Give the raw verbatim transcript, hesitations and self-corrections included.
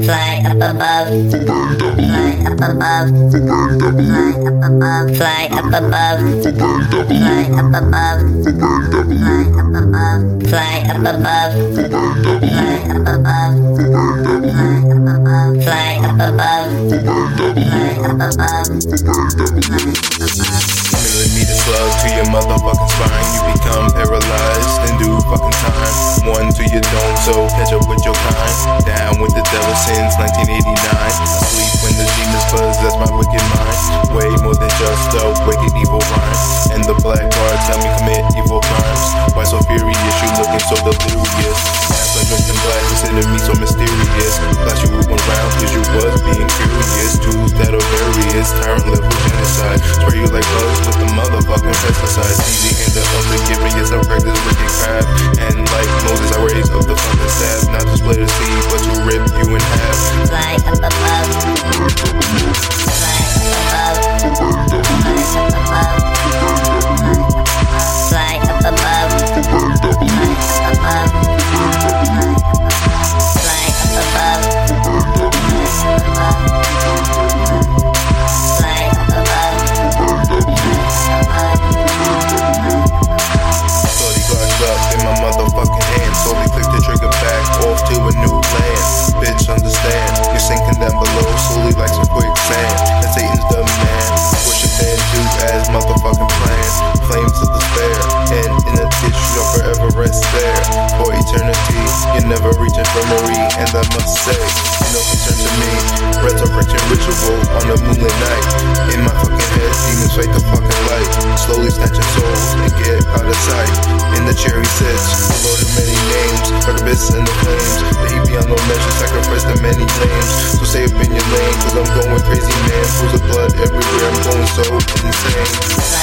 Fly up above, fly up above, fly up above, fly up above, fly up above, fly up above, fly up above, fly up above, fly up above, fly up above, fly up above, fly up above. Millimeter slug to your motherfucking spine. You become paralyzed in due fucking time. One to your dome, so catch up with your kind. Down with the devil since nineteen eighty-nine. Sleep when the demons buzz, that's my wicked mind. Way more than just a wicked evil rhyme. And the black card tell me commit evil crimes. Why so furious, you looking so delirious. As I dressed in black, consider me so mysterious. Flash you around cause you was being curious. Tools that are various, tyrant level genocide. Spray you like bugs with the motherfucking pesticides. Easy in the unforgiving, yes I practice wicked crap. And like Moses I raise up the fucking staff. Not to split a seed, but to rip you in half. Fly up above, fly up above, fly up above, fly up above, fly up above, fly up above, fly up above, fly up above. Slowly glassed up in my motherfucking hand. Slowly click the trigger back off to a new land. Bitch, understand, you're sinking down below slowly like some quicksand. And Satan's the man, worship and do as motherfucking planned. Flames of despair, and in a ditch you'll forever rest there. For eternity, you never reach infirmary. And I must say, no concern to me. Resurrection ritual on a moonlit night. In my fucking head, demons fight the fucking light. Slowly snatching souls and get out of sight. In the cherry sits, loaded many names. For the bits and the flames, the heat beyond no measure, sacrifice to many lanes. So stay up in your lane, cause I'm going crazy, man. Pools of blood everywhere, I'm going so insane.